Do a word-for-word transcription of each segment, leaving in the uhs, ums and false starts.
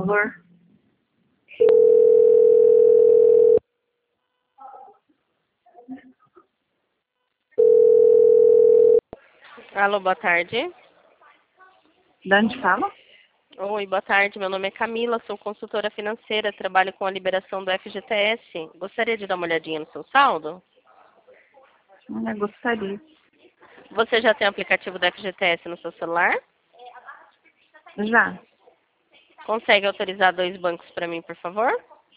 favor. Alô, boa tarde. De onde fala? Oi, boa tarde. Meu nome é Camila, sou consultora financeira, trabalho com a liberação do F G T S. Gostaria de dar uma olhadinha no seu saldo? Eu gostaria. Você já tem o aplicativo do F G T S no seu celular? Já. Consegue autorizar dois bancos para mim, por favor?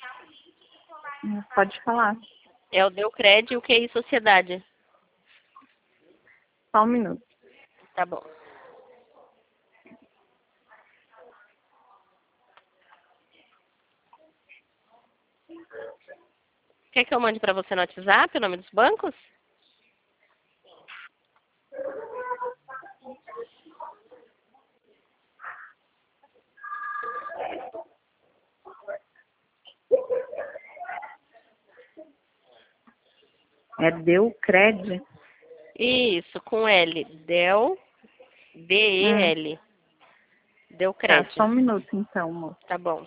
Pode falar. É o Deucred e o Q I Sociedade. Só um minuto. Tá bom. Quer que eu mande para você no WhatsApp o nome dos bancos? É Deucred? Isso, com L. Del, D E L. Hum. Deucred. Tá, só um minuto então, moço. Tá bom.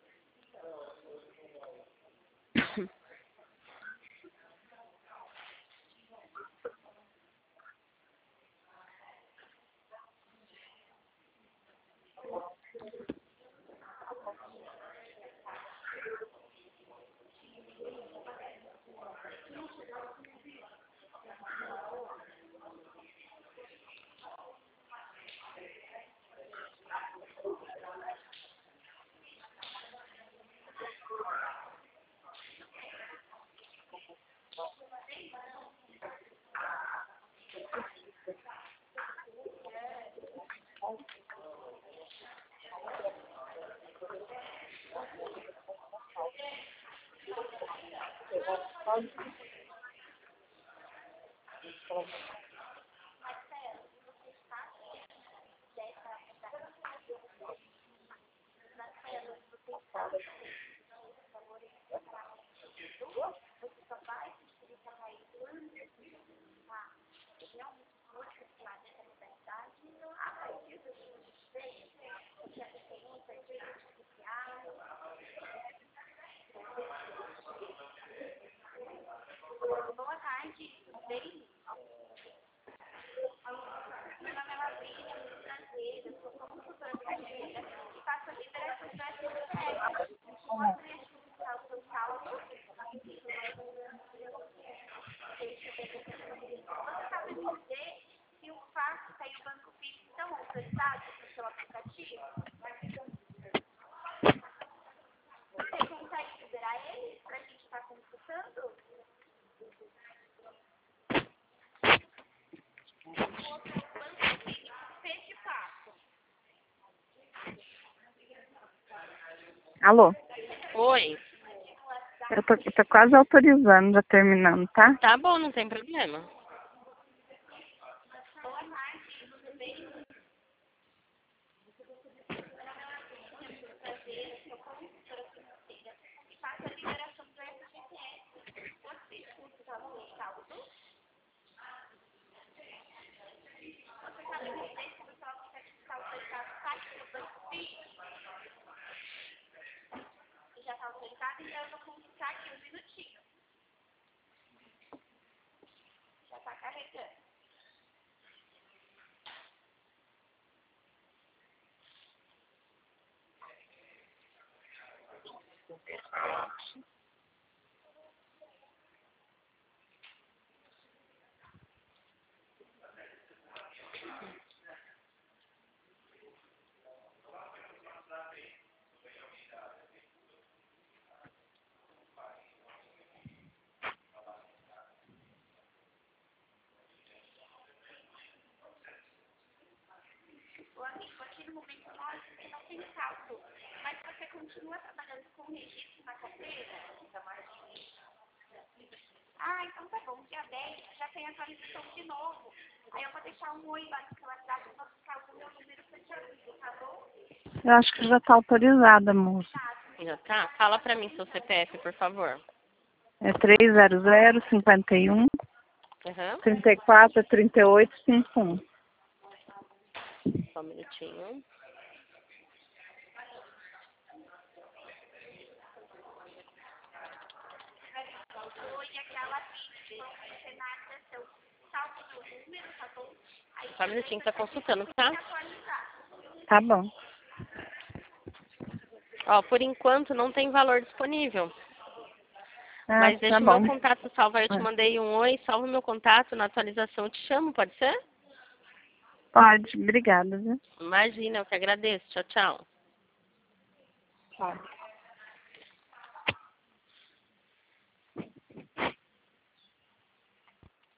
Alô? Oi. Eu tô, eu tô quase autorizando, já terminando, tá? Tá bom, não tem problema. Eu acho que já tá autorizada, moça. Já tá? Fala para mim seu C P F, por favor. É três zero zero, cinquenta e um, Aham. trinta e quatro, trinta e oito, cinquenta e um. Só um minutinho. Só um minutinho que tá consultando, tá? Tá bom. Ó, por enquanto não tem valor disponível. Ah, Mas tá deixa o bom. meu contato salvo. Eu te Ah, mandei um oi, salva o meu contato, na atualização eu te chamo, pode ser? pode, obrigada, viu? Imagina, eu que agradeço. Tchau, tchau. Tchau.